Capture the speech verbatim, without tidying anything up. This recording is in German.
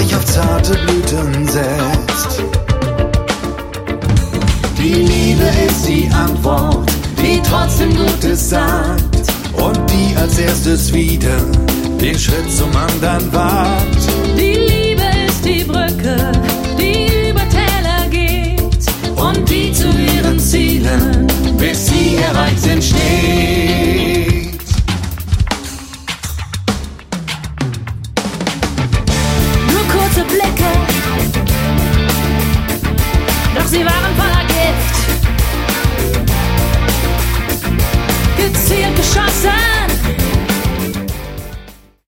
sich auf zarte Blüten setzt. Die Liebe ist die Antwort, die trotzdem Gutes sagt und die als erstes wieder den Schritt zum anderen wagt.